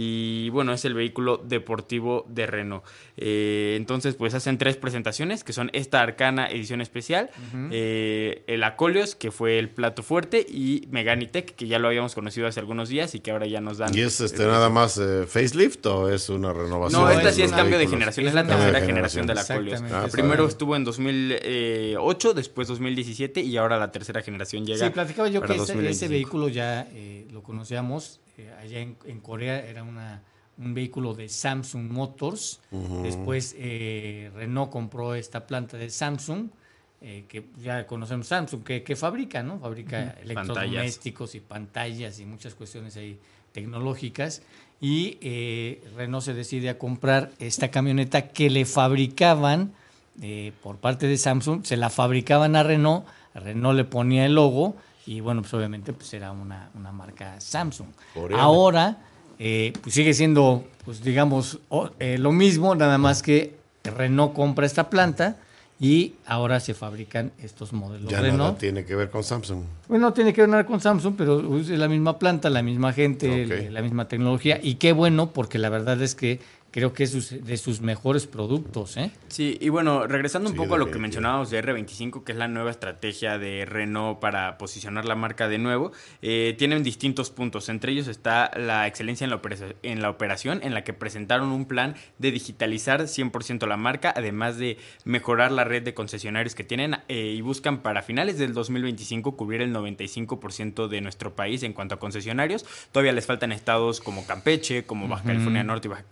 y bueno, es el vehículo deportivo de Renault. Eh, entonces, pues hacen tres presentaciones, que son esta Arkana edición especial, uh-huh. eh, el Koleos, que fue el plato fuerte, y Megane E-Tech, que ya lo habíamos conocido hace algunos días y que ahora ya nos dan... ¿Y es este, nada más eh, facelift o es una renovación? No, esta sí es cambio vehículos? de generación, es la tercera generación, generación de la Koleos. Ah, Primero estuvo en dos mil ocho, después dos mil diecisiete y ahora la tercera generación llega. Sí, platicaba yo que ese, ese vehículo ya eh, lo conocíamos, eh, allá en, en Corea era una... un vehículo de Samsung Motors. Uh-huh. Después eh, Renault compró esta planta de Samsung, eh, que ya conocemos Samsung, que, que fabrica, ¿no? Fabrica uh-huh. electrodomésticos pantallas. y pantallas y muchas cuestiones ahí tecnológicas. Y eh, Renault se decide a comprar esta camioneta que le fabricaban eh, por parte de Samsung, se la fabricaban a Renault, a Renault le ponía el logo y bueno, pues obviamente pues era una, una marca Samsung. Coreana. Ahora... Eh, pues sigue siendo, pues digamos, oh, eh, lo mismo, nada más que Renault compra esta planta y ahora se fabrican estos modelos ya Renault. Nada tiene que ver con Samsung. Bueno, no tiene que ver nada con Samsung, pero es la misma planta, la misma gente, okay. la misma tecnología. Y qué bueno, porque la verdad es que creo que es de sus mejores productos, ¿eh? Sí, y bueno, regresando un sí, poco a lo que mencionábamos de R veinticinco, que es la nueva estrategia de Renault para posicionar la marca de nuevo, eh, tienen distintos puntos. Entre ellos está la excelencia en la, operación, en la operación, en la que presentaron un plan de digitalizar cien por ciento la marca, además de mejorar la red de concesionarios que tienen eh, y buscan para finales del dos mil veinticinco cubrir el noventa y cinco por ciento de nuestro país en cuanto a concesionarios. Todavía les faltan estados como Campeche, como Baja uh-huh. California Norte y Baja California Sur,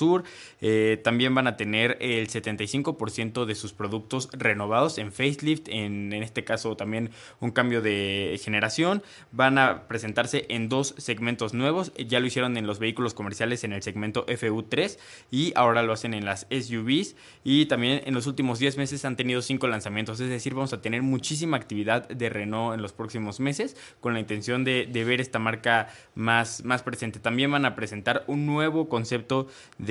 Sur. Eh, también van a tener el setenta y cinco por ciento de sus productos renovados en facelift, en, en este caso también un cambio de generación. Van a presentarse en dos segmentos nuevos. Ya lo hicieron en los vehículos comerciales en el segmento F U tres y ahora lo hacen en las S U Vs. Y también en los últimos diez meses han tenido cinco lanzamientos, es decir, vamos a tener muchísima actividad de Renault en los próximos meses con la intención de, de ver esta marca más, más presente. También van a presentar un nuevo concepto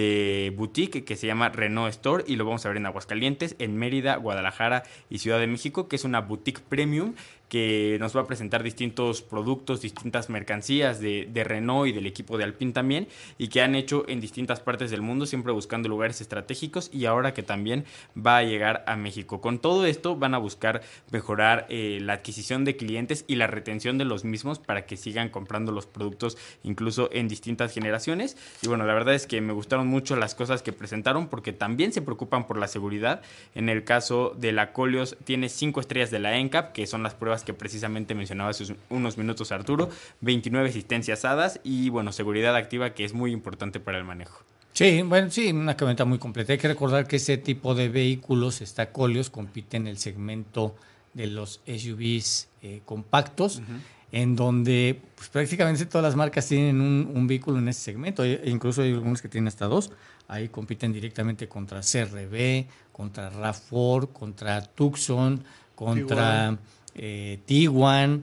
de boutique que se llama Renault Store y lo vamos a ver en Aguascalientes, en Mérida, Guadalajara y Ciudad de México, que es una boutique premium que nos va a presentar distintos productos, distintas mercancías de, de Renault y del equipo de Alpine también, y que han hecho en distintas partes del mundo, siempre buscando lugares estratégicos, y ahora que también va a llegar a México. Con todo esto van a buscar mejorar eh, la adquisición de clientes y la retención de los mismos para que sigan comprando los productos incluso en distintas generaciones. Y bueno, la verdad es que me gustaron mucho las cosas que presentaron porque también se preocupan por la seguridad. En el caso de la Koleos tiene cinco estrellas de la N C A P, que son las pruebas que precisamente mencionaba hace unos minutos Arturo, veintinueve asistencias hadas y bueno, seguridad activa, que es muy importante para el manejo. Sí, bueno, sí, una camioneta muy completa. Hay que recordar que ese tipo de vehículos, esta Koleos, compite en el segmento de los S U Vs eh, compactos, uh-huh. en donde pues, prácticamente todas las marcas tienen un, un vehículo en ese segmento, e incluso hay algunos que tienen hasta dos. Ahí compiten directamente contra C R V, contra RAV cuatro, contra Tucson, contra eh, Tiguan,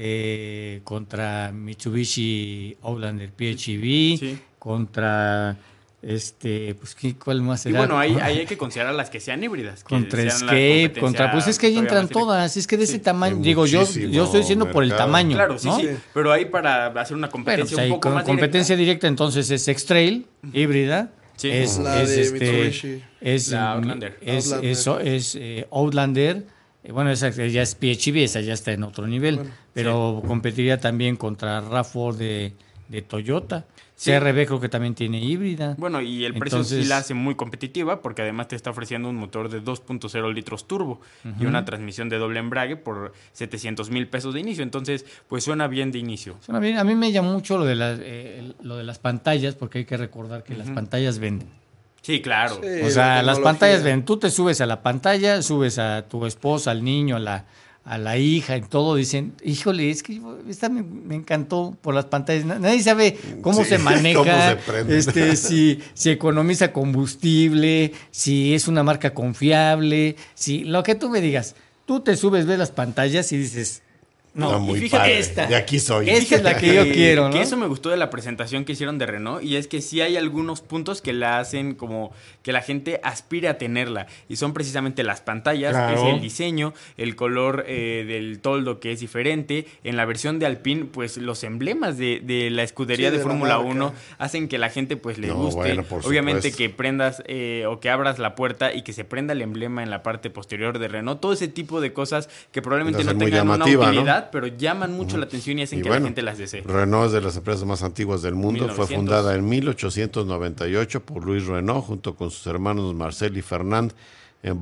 eh, contra Mitsubishi Outlander P H E V, sí. contra este, pues ¿cuál más será? Y bueno, ahí, ahí hay que considerar las que sean híbridas. Que contra Escape, contra, pues es que ahí entran todas, es que de sí. ese tamaño, digo yo, yo estoy diciendo mercado. Por el tamaño. Claro, sí, ¿no? sí, pero ahí para hacer una competencia bueno, pues un poco con más competencia directa. directa, entonces es X-Trail, híbrida. Sí. Es, la es, de este, Mitsubishi. Es, la Outlander. Es, Outlander. Eso es eh, Outlander. Eh, bueno, esa ya es P H E V, esa ya está en otro nivel. Bueno, pero sí. competiría también contra RAV cuatro de, de Toyota. Sí. C R V creo que también tiene híbrida. Bueno, y el precio Entonces, sí la hace muy competitiva porque además te está ofreciendo un motor de dos punto cero litros turbo uh-huh. y una transmisión de doble embrague por setecientos mil pesos de inicio. Entonces, pues suena bien de inicio. Suena bien. A mí me llama mucho lo de, la, eh, lo de las pantallas porque hay que recordar que uh-huh. las pantallas venden. Sí, claro. Sí, o sea, las pantallas ven. Tú te subes a la pantalla, subes a tu esposa, al niño, a la... a la hija y todo, dicen, híjole, es que esta me, me encantó por las pantallas. Nadie sabe cómo sí, se maneja, cómo se este, si, si economiza combustible, si es una marca confiable, si lo que tú me digas. Tú te subes, ves las pantallas y dices, no, no muy y fíjate padre. esta. De aquí soy. Esta es la que yo quiero, ¿no? Que eso me gustó de la presentación que hicieron de Renault y es que sí hay algunos puntos que la hacen como que la gente aspire a tenerla y son precisamente las pantallas, claro. es el diseño, el color eh, del toldo que es diferente. En la versión de Alpine, pues los emblemas de, de la escudería sí, de, de Fórmula uno hacen que la gente pues le no, guste. Bueno, obviamente supuesto. Que prendas eh, o que abras la puerta y que se prenda el emblema en la parte posterior de Renault. Todo ese tipo de cosas que probablemente no tengan una utilidad, ¿no? Pero llaman mucho uh-huh. la atención y hacen y que bueno, la gente las desee. Renault es de las empresas más antiguas del mundo. mil novecientos Fue fundada en mil ochocientos noventa y ocho por Louis Renault junto con sus hermanos Marcel y Fernand en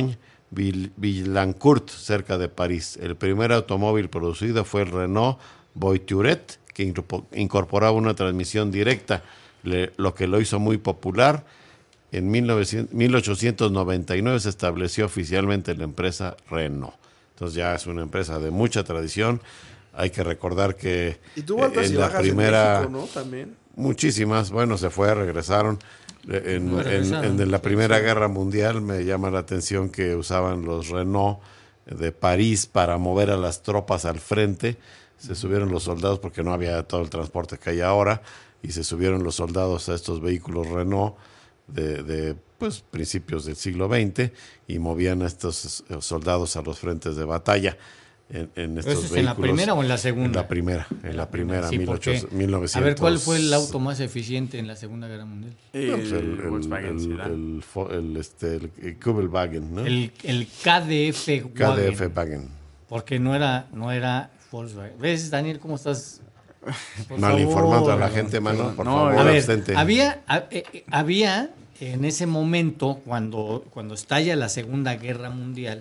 Boulogne-Billancourt, cerca de París. El primer automóvil producido fue el Renault Voiturette, que incorporaba una transmisión directa, le, lo que lo hizo muy popular. En mil ochocientos noventa y nueve se estableció oficialmente la empresa Renault. Entonces ya es una empresa de mucha tradición. Hay que recordar que y tuvo altas en y la bajas primera, en México, ¿no? También. Muchísimas. Bueno, se fue, regresaron. En, en, en, en la Primera Guerra Mundial me llama la atención que usaban los Renault de París para mover a las tropas al frente. Se subieron los soldados porque no había todo el transporte que hay ahora y se subieron los soldados a estos vehículos Renault de, de pues, principios del siglo veinte y movían a estos soldados a los frentes de batalla en, en estos ¿Eso es vehículos. ¿En la primera o en la segunda? En la primera, en, en la, la primera, sí, mil ochocientos, mil novecientos. A ver, ¿cuál fue el auto más eficiente en la Segunda Guerra Mundial? El, no, pues el, el, Volkswagen, el, el, el, el, este, el, el Kubelwagen, ¿no? El, el K D F Wagen. K D F Wagen. Porque no era, no era Volkswagen. ¿Ves, Daniel, cómo estás? Por Mal favor, informando a la gente, mano, por no, favor, a ver, abstente. Había, había en ese momento, cuando, cuando estalla la Segunda Guerra Mundial,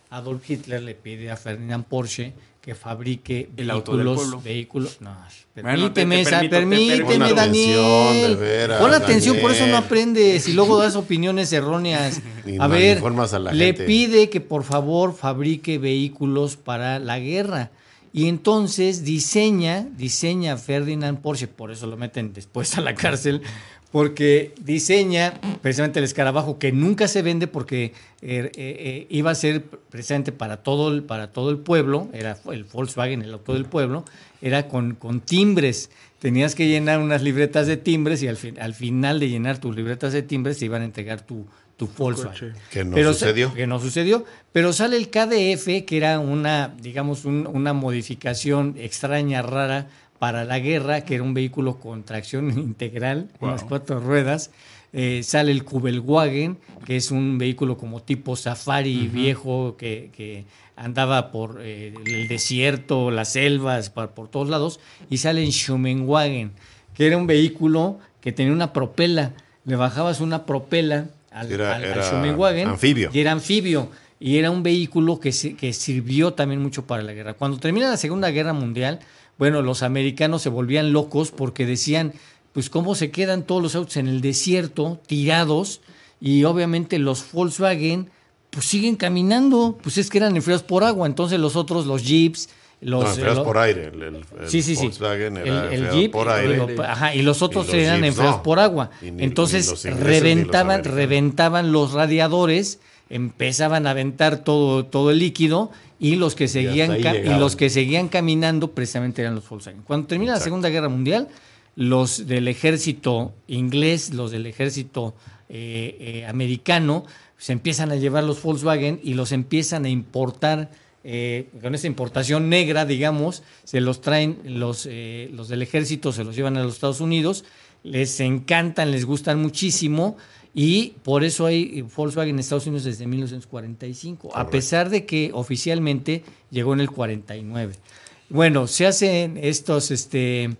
Adolf Hitler le pide a Ferdinand Porsche que fabrique el auto del pueblo. Vehículos. No, bueno, permíteme, te, te permito, permíteme, te Daniel. De veras, Pon atención, Daniel. por eso no aprendes y luego das opiniones erróneas. Ni A ver, malinformas a la le gente. pide que por favor fabrique vehículos para la guerra. Y entonces diseña, diseña Ferdinand Porsche, por eso lo meten después a la cárcel, porque diseña precisamente el escarabajo que nunca se vende porque eh, eh, iba a ser precisamente para todo el, para todo el pueblo, era el Volkswagen, el auto del pueblo, era con, con timbres. Tenías que llenar unas libretas de timbres y al, fin, al final de llenar tus libretas de timbres te iban a entregar tu, tu Volkswagen. Que no pero sucedió. Que no sucedió. Pero sale el K D F, que era una, digamos, un, una modificación extraña, rara, para la guerra, que era un vehículo con tracción integral, Wow. unas cuatro ruedas. Eh, sale el Kubelwagen, que es un vehículo como tipo safari uh-huh. viejo que, que andaba por eh, el desierto, las selvas, por, por todos lados. Y sale el Schummenwagen, que era un vehículo que tenía una propela. Le bajabas una propela al, era, al, era al Schummenwagen. Anfibio. Y era anfibio. Y era un vehículo que, se, que sirvió también mucho para la guerra. Cuando termina la Segunda Guerra Mundial, bueno, los americanos se volvían locos porque decían, pues cómo se quedan todos los autos en el desierto, tirados, y obviamente los Volkswagen, pues siguen caminando, pues es que eran enfriados por agua, entonces los otros, los Jeeps, los... No, enfriados los, por aire, el, el, el sí, sí, sí. Volkswagen era el, el enfriado Jeep, por aire. Lo, ajá, y los otros y los eran Jeeps, enfriados no. por agua, Y ni- entonces ni los ingleses reventaban, ni los reventaban los radiadores, empezaban a aventar todo, todo el líquido, y los que seguían ahí ca- y llegaban. los que seguían caminando precisamente eran los Volkswagen. Cuando termina Exacto. la Segunda Guerra Mundial, los del ejército inglés, los del ejército eh, eh, americano, se empiezan a llevar los Volkswagen y los empiezan a importar eh, con esa importación negra, digamos, se los traen los, eh, los del ejército, se los llevan a los Estados Unidos, les encantan, les gustan muchísimo. Y por eso hay Volkswagen en Estados Unidos desde mil novecientos cuarenta y cinco, Correcto. A pesar de que oficialmente llegó en el cuarenta y nueve. Bueno, se hacen estos, este,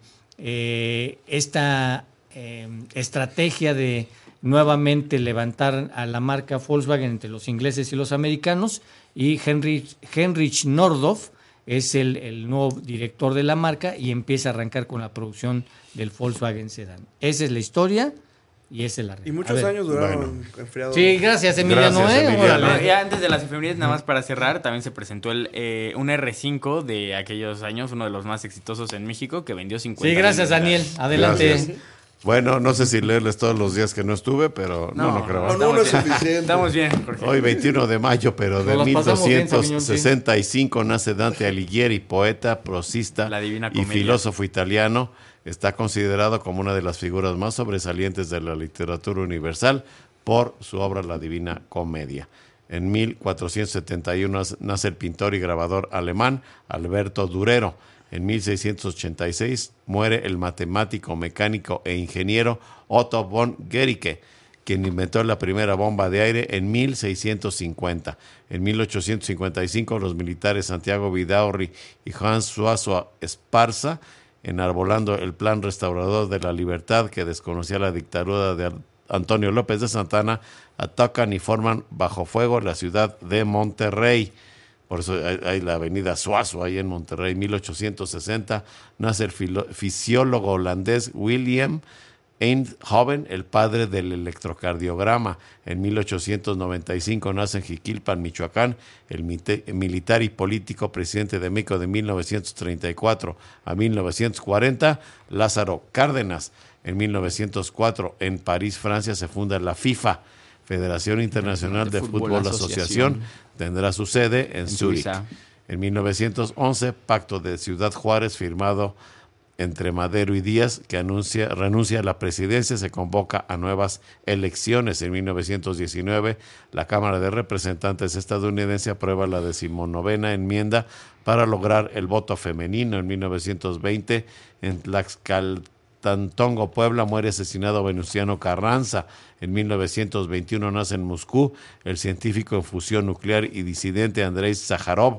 eh, esta eh, estrategia de nuevamente levantar a la marca Volkswagen entre los ingleses y los americanos, y Heinrich, Heinrich Nordhoff es el, el nuevo director de la marca y empieza a arrancar con la producción del Volkswagen Sedán. Esa es la historia. Y esa es la regla. Y muchos años duraron bueno. enfriados. Sí, gracias Emiliano. Gracias, ¿eh? Emiliano. No, ya antes de las efemérides, nada más para cerrar, también se presentó el un eh, R cinco de aquellos años, uno de los más exitosos en México, que vendió cincuenta. Sí, gracias Daniel. Adelante. Gracias. Bueno, no sé si leerles todos los días que no estuve, pero no, no, no creo. No, no, no es suficiente. Estamos bien, Jorge. Hoy, veintiuno de mayo, pero de mil doscientos sesenta y cinco, nace Dante Alighieri, poeta, prosista y filósofo italiano. Está considerado como una de las figuras más sobresalientes de la literatura universal por su obra La Divina Comedia. En mil cuatrocientos setenta y uno nace el pintor y grabador alemán Alberto Durero. En mil seiscientos ochenta y seis muere el matemático, mecánico e ingeniero Otto von Guericke, quien inventó la primera bomba de aire en mil seiscientos cincuenta. En mil ochocientos cincuenta y cinco, los militares Santiago Vidaurri y Hans Suazo Esparza, enarbolando el plan restaurador de la libertad que desconocía la dictadura de Antonio López de Santana, atacan y forman bajo fuego la ciudad de Monterrey. Por eso hay, hay la avenida Suazo ahí en Monterrey. En mil ochocientos sesenta nace el filo, fisiólogo holandés William Einthoven, el padre del electrocardiograma. En mil ochocientos noventa y cinco nace en Jiquilpan, Michoacán, el mite, militar y político presidente de México de mil novecientos treinta y cuatro a mil novecientos cuarenta, Lázaro Cárdenas. En mil novecientos cuatro, en París, Francia, se funda la FIFA, Federación Internacional de, de Fútbol, Fútbol Asociación. Asociación. Tendrá su sede en, en Zúrich. Suiza. En mil novecientos once, Pacto de Ciudad Juárez, firmado entre Madero y Díaz, que anuncia, renuncia a la presidencia, se convoca a nuevas elecciones. En mil novecientos diecinueve, la Cámara de Representantes estadounidense aprueba la decimonovena enmienda para lograr el voto femenino. En mil novecientos veinte, en Tlaxcaltantongo, Puebla, muere asesinado Venustiano Carranza. En mil novecientos veintiuno nace en Moscú el científico en fusión nuclear y disidente Andrei Sájarov.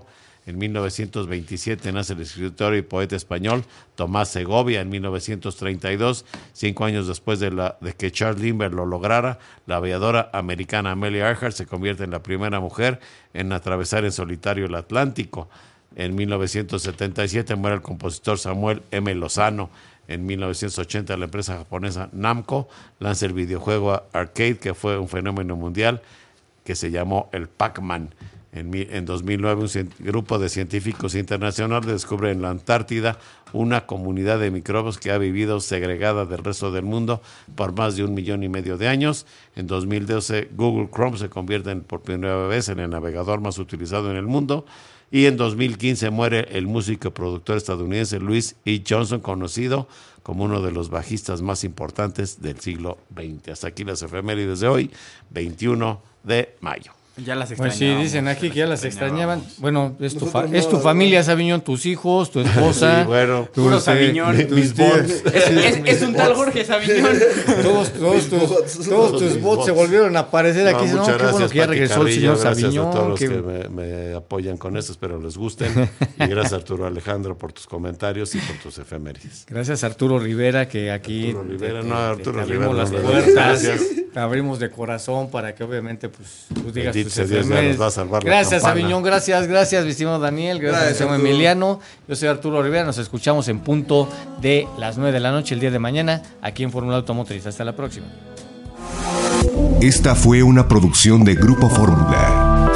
En mil novecientos veintisiete nace el escritor y poeta español Tomás Segovia. En mil novecientos treinta y dos, cinco años después de, la, de que Charles Lindbergh lo lograra, la aviadora americana Amelia Earhart se convierte en la primera mujer en atravesar en solitario el Atlántico. En mil novecientos setenta y siete muere el compositor Samuel M. Lozano. En mil novecientos ochenta la empresa japonesa Namco lanza el videojuego arcade que fue un fenómeno mundial que se llamó el Pac-Man. En, en dos mil nueve un cien, grupo de científicos internacionales descubre en la Antártida una comunidad de microbios que ha vivido segregada del resto del mundo por más de un millón y medio de años. En dos mil doce Google Chrome se convierte en, por primera vez en el navegador más utilizado en el mundo. Y en dos mil quince muere el músico y productor estadounidense Louis E. Johnson, conocido como uno de los bajistas más importantes del siglo veinte. Hasta aquí las efemérides de hoy, veintiuno de mayo. Ya las Pues extrañábamos. sí, dicen aquí que ya las extrañaban. extrañábamos. Bueno, es tu, fa- Nosotros es tu no, familia, Sabiñón, tus hijos, tu esposa. Sí, bueno, tu- puro este, Sabiñón. tus Mis tías. bots. Es, es- es un tal Jorge Sabiñón. Todos, todos, tus, bots. todos tus Mis bots se bots. volvieron a aparecer aquí. No, No, muchas qué bueno gracias, que ya Pati regresó el Carrillo, señor gracias Sabiñón. a todos los que- que me, me apoyan con esto, espero les gusten. Y gracias Arturo Alejandro por tus comentarios y por tus efemérides. Gracias a Arturo Rivera, que aquí Arturo Rivera, te- no, te- Arturo te Rivera, abrimos las no, puertas, gracias. te abrimos de corazón para que obviamente pues tú digas Bendito tus sea Dios, ya efemérides. nos va a salvar la Gracias, campana. Sabiñón, gracias, gracias, mi estimado Daniel, gracias, Gracias, mi estimado Arturo. Emiliano. Yo soy Arturo Rivera, nos escuchamos en punto de las nueve de la noche el día de mañana aquí en Fórmula Automotriz. Hasta la próxima. Esta fue una producción de Grupo Fórmula.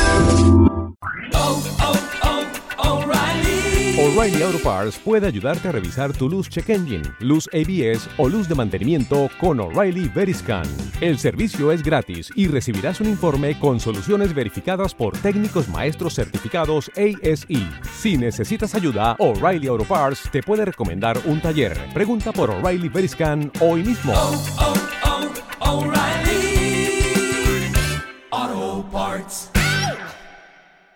O'Reilly Auto Parts puede ayudarte a revisar tu luz check engine, luz A B S o luz de mantenimiento con O'Reilly Veriscan. El servicio es gratis y recibirás un informe con soluciones verificadas por técnicos maestros certificados A S E. Si necesitas ayuda, O'Reilly Auto Parts te puede recomendar un taller. Pregunta por O'Reilly Veriscan hoy mismo. Oh, oh, oh, O'Reilly.